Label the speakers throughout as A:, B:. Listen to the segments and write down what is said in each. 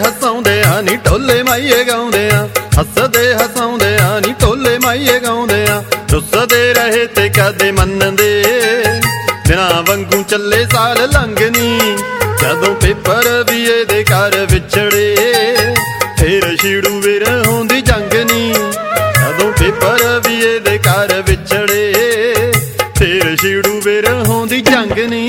A: ਹਸਾਉਂਦਿਆਂ ਨੀ ਢੋਲੇ ਮਾਈਏ ਗਾਉਂਦਿਆਂ, ਹੱਸਦੇ ਹਸਾਉਂਦਿਆਂ ਨੀ ਢੋਲੇ ਮਾਈਏ ਗਾਉਂਦਿਆਂ। ਰੁੱਸਦੇ ਰਹੇ ਤੇ ਕਦੇ ਮੰਨਦੇ, ਦਿਨਾਂ ਵਾਂਗੂ ਚੱਲੇ ਸਾਲ ਲੰਘਨੀ। ਜਦੋਂ ਪੇਪਰ ਵੀ ਇਹਦੇ ਘਰ ਵਿਛੜੇ, ਫੇਰ ਛਿੜੂ ਵਿਰਹੋਂ ਦੀ ਜੰਗ ਨੀ। ਜਦੋਂ ਪੇਪਰ ਵੀ ਇਹਦੇ ਘਰ ਵਿਛੜੇ, ਫੇਰ ਛਿੜੂ ਵਿਰਹੋਂ ਦੀ ਜੰਗ ਨੀ।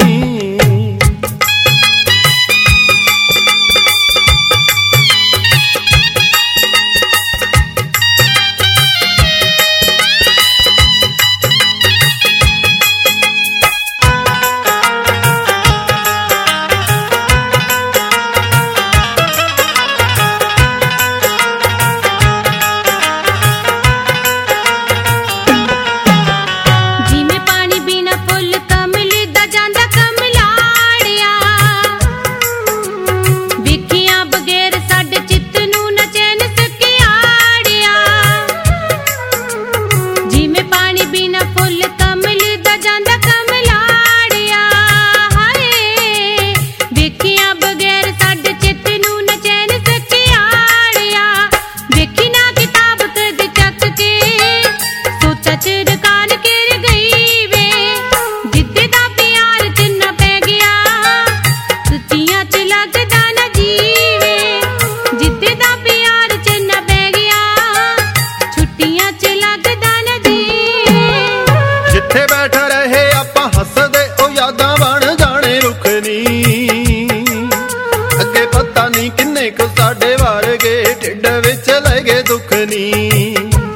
A: ਅੱਗੇ ਪਤਾ ਨੀ ਕਿੰਨੇ ਕੁ ਸਾਡੇ ਵਰਗੇ ਢਿੱਡ ਵਿੱਚ ਲੈ ਗਏ ਦੁੱਖ ਨੀ।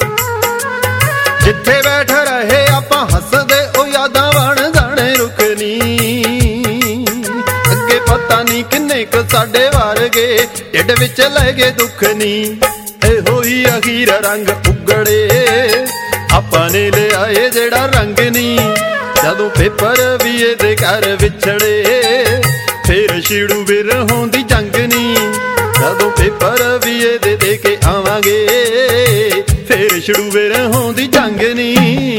A: ਜਿੱਥੇ ਬੈਠ ਰਹੇ ਆਪਾਂ ਹੱਸਦੇ ਉਹ ਯਾਦਾਂ ਬਣ ਜਾਣੇ ਰੁੱਖ ਨੀ। ਅੱਗੇ ਪਤਾ ਨੀ ਕਿੰਨੇ ਕੁ ਸਾਡੇ ਵਰਗੇ ਢਿੱਡ ਵਿੱਚ ਲੈ ਗਏ ਦੁੱਖ ਨੀ। ਇਹੋ ਹੀ ਅਖੀਰ ਰੰਗ ਉਗੜੇ ਆਪਾਂ ਨੇ ਲਿਆਏ ਜਿਹੜਾ ਰੰਗ ਨੀ। ਜਦੋਂ ਪੇਪਰ ਵੀ ਇਹਦੇ ਘਰ ਵਿਛੜੇ, ਫੇਰ ਛਿੜੂ ਵਿਰਹੋਂ ਦੀ ਜੰਗ ਨੀ। ਜਦੋਂ ਪੇਪਰ ਵੀ ਇਹਦੇ ਦੇ ਕੇ ਆਵਾਂਗੇ, ਫੇਰ ਛਿੜੂ ਵਿਰਹੋਂ ਦੀ ਜੰਗ ਨੀ।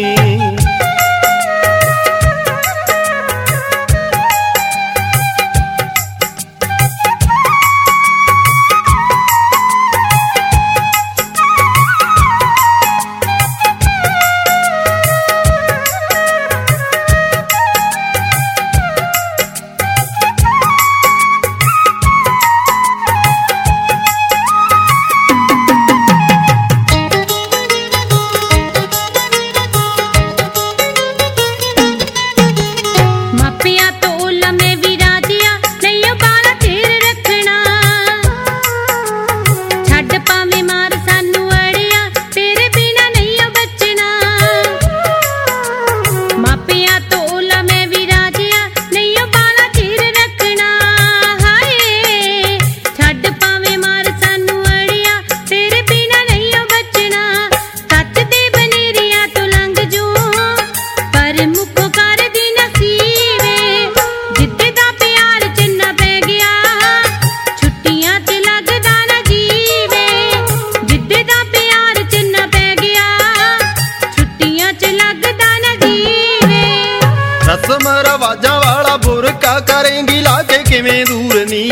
A: ਰਸਮ ਰਵਾਜਾਂ ਵਾਲਾ ਬੁਰਕਾ ਕਰੇਂਗੀ ਲਾ ਕੇ ਕਿਵੇਂ ਦੂਰ ਨੀ।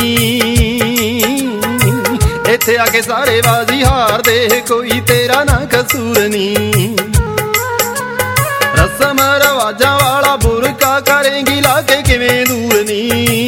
A: ਇੱਥੇ ਆ ਕੇ ਸਾਰੇ ਬਾਜ਼ੀ ਹਾਰਦੇ, ਕੋਈ ਤੇਰਾ ਨਾ ਕਸੂਰ ਨੀ। ਰਸਮ ਰਵਾਜਾਂ ਵਾਲਾ ਬੁਰਕਾ ਕਰੇਂਗੀ ਲਾ ਕੇ ਕਿਵੇਂ ਦੂਰ ਨੀ।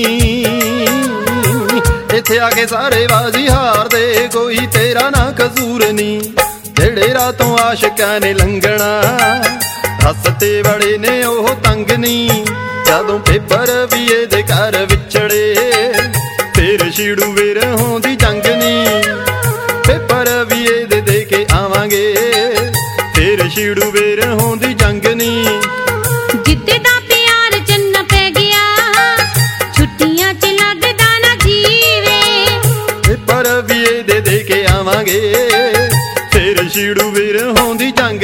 A: ਇੱਥੇ ਆ ਕੇ ਸਾਰੇ ਬਾਜ਼ੀ ਹਾਰਦੇ, ਕੋਈ ਤੇਰਾ ਨਾ ਕਸੂਰ ਨੀ। ਜਿਹੜੇ ਰਾਤੋਂ ਆਸ਼ਿਕਾਂ ਨੇ ਲੰਘਣਾ, ਹੱਸਤੇ ਬੜੇ ਨੇ ਉਹ ਤੰਗ ਨੀ। ਜਦੋਂ ਪੇਪਰ ਵੀ ਇਹਦੇ ਘਰ ਵਿਛੜੇ, ਫੇਰ ਛਿੜੂ ਵਿਰਹੋਂ ਦੀ ਜੰਗ ਨੀ। ਪੇਪਰ ਵੀ ਇਹਦੇ ਦੇ ਕੇ ਆਵਾਂਗੇ, ਫੇਰ ਛਿੜੂ ਵਿਰਹੋਂ ਦੀ ਜੰਗ ਨੀ।
B: ਜਿੱਦੇ ਦਾ ਪਿਆਰ ਚੰਨ ਪੈ ਗਿਆ, ਛੁੱਟੀਆਂ ਚ ਲੱਗਦਾ ਨਾ ਜੀਵੇ।
A: ਪੇਪਰ ਵੀ ਇਹਦੇ ਦੇ ਕੇ ਆਵਾਂਗੇ, ਫੇਰ ਛਿੜੂ ਵਿਰਹੋਂ ਦੀ ਜੰਗ